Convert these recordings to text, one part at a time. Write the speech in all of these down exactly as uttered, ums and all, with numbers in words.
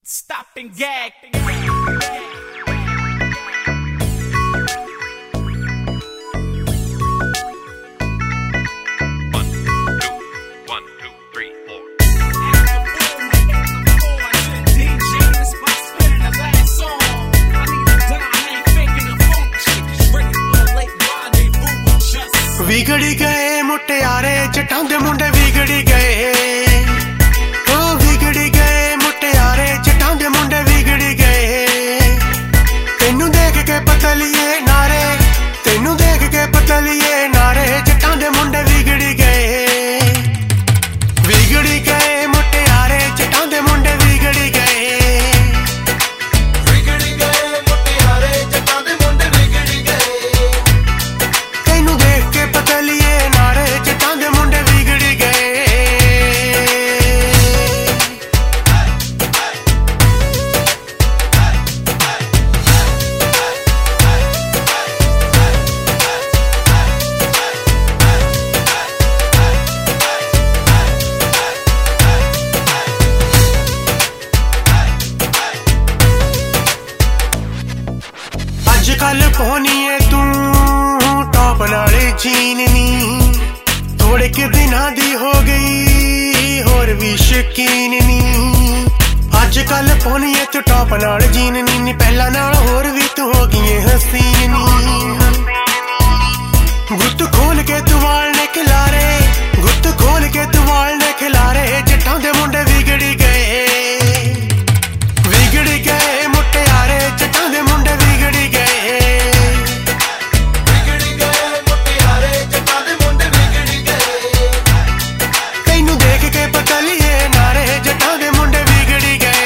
Stop and gag. ਵਿਗੜੀ ਗਏ ਮੁਟਿਆਰੇ ਜੱਟਾਂ ਦੇ ਮੁੰਡੇ ਵਿਗੜੀ ਗਏ ਓ ਵਿਗੜੀ ਗਏ ਮੁਟਿਆਰੇ ਜੱਟਾਂ ਦੇ ਮੁੰਡੇ ਵਿਗੜੀ ਗਏ ਤੈਨੂੰ ਦੇਖ ਕੇ ਪਤਲੀਏ ਨਾਰੇ ਤੈਨੂੰ ਦੇਖ ਕੇ ਪਤਲੀਏ ਨਾਰੇ ਜੱਟਾਂ ਦੇ ਮੁੰਡੇ ਵਿਗੜੀ ਗਏ ਵਿਗੜੀ ਗਏ ਮੁਟਿਆਰੇ ਜੱਟਾਂ ਦੇ ਮੁੰਡੇ ਵਿਗੜੀ ਗਏ ਵਿਗੜੀ ਗਏ ਮੁਟਿਆਰੇ ਜੱਟਾਂ ਦੇ ਮੁੰਡੇ ਵਿਗੜੀ ਗਏ ਤੈਨੂੰ ਦੇਖ ਕੇ ਪਤਲੀਏ ਨਾਰੇ ਜੱਟਾਂ ਦੇ ਮੁੰਡੇ ਵਿਗੜੀ ਗਏ ਅੱਜ ਕੱਲ ਪਹੁੰਚੀਏ ਤੂੰ ਟੌਪ ਨਾਲੇ ਜੀਨ ਨੀ ਥੋੜੇ ਕਿ ਦਿਨਾਂ ਦੀ ਹੋ ਗਈ ਹੋਰ ਵੀ ਸ਼ਕੀਨ ਨੀ ਅੱਜ ਕੱਲ ਪਹੁੰਚੀਏ ਤੂੰ ਟੌਪ ਨਾਲ ਜੀਨ ਨੀ ਪਹਿਲਾਂ ਨਾਲ ਹੋਰ ਵੀ ਤੂੰ ਹੋ ਗਈ ਹਸੀਨ ਨੀ ਗੁੱਤ ਖੋਲ ਕੇ ਤੂੰ ਵਾਲ ਨੇ ਖਿਲਾਰੇ ਗੁੱਤ ਖੋਲ ਕੇ ਤੂੰ ਵਾਲ ਨੇ ਖਿਲਾਰੇ ਜੱਟਾਂ ਦੇ ਮੁੰਡੇ ਵਿਗੜੀ ਗਏ ਵਿਗੜੀ ਗਏ ਮੁਟਿਆਰੇ ਜੱਟਾਂ ਦੇ ਮੁੰਡੇ ਵਿਗੜੀ ਗਏ ਵਿਗੜੀ ਗਏ ਮੁਟਿਆਰੇ ਜੱਟਾਂ ਦੇ ਮੁੰਡੇ ਵਿਗੜੀ ਗਏ ਤੈਨੂੰ ਦੇਖ ਕੇ ਪਤਲੀਏ ਨਾਰੇ ਜੱਟਾਂ ਦੇ ਮੁੰਡੇ ਵਿਗੜੀ ਗਏ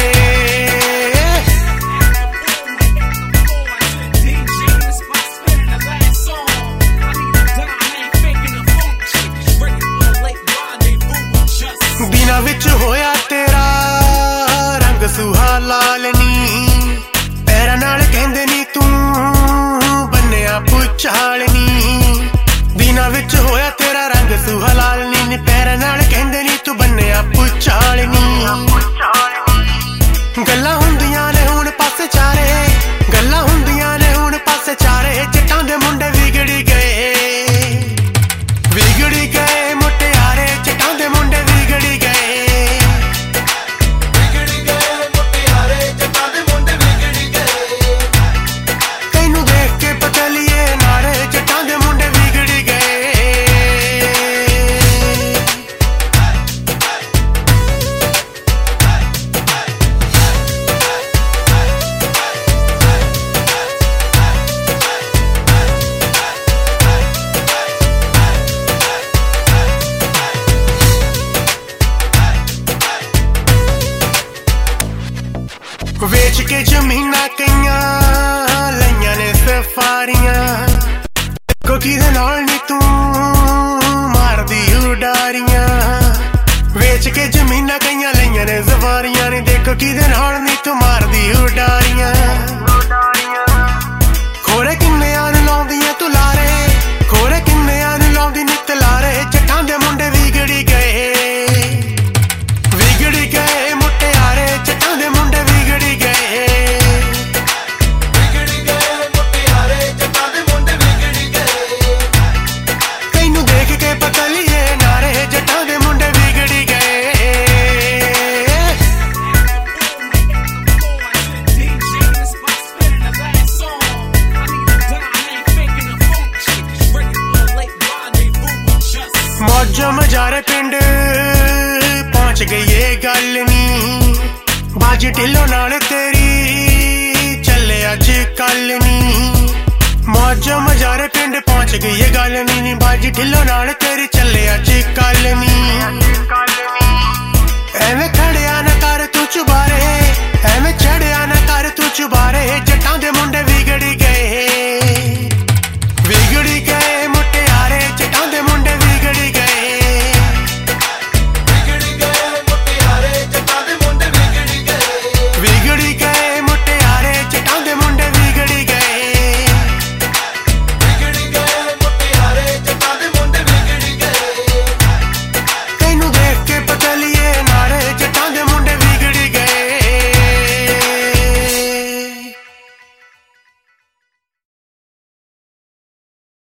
ਬਿਨਾਂ ਵਿੱਚ ਹੋਇਆ ਤੇਰਾ ਰੰਗ ਸੁਹਾ ਲਾਲ ਨੀ ਪੈਰਾਂ ਨਾਲ ਕਹਿੰਦੇ ਨੀ ਤੂੰ ਬੰਨਿਆ ਪੁੱਛਾਲ ਨੀ ਬਿਨਾਂ ਵਿੱਚ ਹੋਇਆ ਤੇਰਾ ਰੰਗ ਸੁਹਾ ਲਾਲ ਨੀ ਪੈਰਾਂ ਨਾਲ ਕਹਿੰਦੇ ਨੀ ਤੂੰ ਬੰਨਿਆ ਪੁੱਛਾਲ ਨੀ ਗੱਲਾਂ ਹੁੰਦੀਆਂ ਨੇ ਹੁਣ ਪਾਸੇ ਚਾਰੇ ਗੱਲਾਂ ਹੁੰਦੀਆਂ ਨੇ ਹੁਣ ਪਾਸੇ ਚਾਰੇ ਜੱਟਾਂ ਦੇ ਮੁੰਡੇ ਵਿਗੜੀ ਗਏ ਵਿਗੜੀ ਗਏ ਮੁਟਿਆਰੇ ਜੱਟਾਂ ਦੇ ਮੁੰਡੇ ਵਿਗੜੀ ਗਏ ਵਿਗੜੀ ਗਏ ਮੁਟਿਆਰੇ ਜੱਟਾਂ ਦੇ ਮੁੰਡੇ ਵਿਗੜੀ ਗਏ ਤੈਨੂੰ ਦੇਖ ਕੇ ਪਤਲੀਏ ਨਾਰੇ ਜੱਟਾਂ ਦੇ ਮੁੰਡੇ ਵਿਗੜੀ ਗਏ ਵੇਚ ਕੇ ਜ਼ਮੀਨਾਂ ਕਈਆਂ ਲਈਆਂ ਨੇ ਸਫਾਰੀਆਂ ਦੇਖੋ ਕਿਹਦੇ ਨਾਲ ਨੀ ਤੂੰ ਮਾਰਦੀ ਉਡਾਰੀਆਂ ਵੇਚ ਕੇ ਜ਼ਮੀਨਾਂ ਕਈਆਂ ਲਈਆਂ ਨੇ ਸਫਾਰੀਆਂ ਨੇ ਦੇਖੋ ਕਿਹਦੇ ਨਾਲ ਨੀ ਤੂੰ ਮਾਰਦੀ ਉਡਾਰੀਆਂ ਖੋਰੇ ਕਿੰਨਿਆਂ ਨੂੰ ਲਾਉਂਦੀਆਂ ਤੂੰ ਲਾਰੇ ਖੋਰੇ ਕਿੰਨਿਆਂ ਨੂੰ ਲਾਉਂਦੀ ਨਿੱਤ ਲਾਰੇ ਜੱਟਾਂ ਦੇ ਮੁੰਡੇ ਵਿਗੜੀ ਗਏ ਵਿਗੜੀ ਗਏ ਮੁਟਿਆਰੇ ਜੱਟਾਂ ਦੇ ਮੁੰਡੇ ਵਿਗੜੀ ਗਏ ਵਿਗੜੀ ਗਏ ਮੁਟਿਆਰੇ ਜੱਟਾਂ ਦੇ ਮੁੰਡੇ ਵਿਗੜੀ ਗਏ ਤੈਨੂੰ ਦੇਖ ਕੇ ਪਤਲੀਏ ਨਾਰੇ ਜੱਟਾਂ ਦੇ ਮੁੰਡੇ ਵਿਗੜੀ ਗਏ ਮੌਜਾਂ ਮਜ਼ਾਰੇ ਪਿੰਡ ਪਹੁੰਚ ਗਈ ਏ ਗੱਲ ਨੀ ਬਾਜੀ ਢਿੱਲੋਂ ਨਾਲ ਤੇਰੀ ਚੱਲੇ ਅੱਜ ਕੱਲ ਨੀ ਮੌਜਾਂ ਮਜ਼ਾਰੇ ਪਿੰਡ ਪਹੁੰਚ ਗਈ ਏ ਗੱਲ ਨੀ ਬਾਜੀ ਢਿੱਲੋਂ ਨਾਲ ਤੇਰੀ ਚੱਲੇ ਅੱਜ ਕੱਲ ਨੀ ਐਵੇਂ ਖੜਿਆ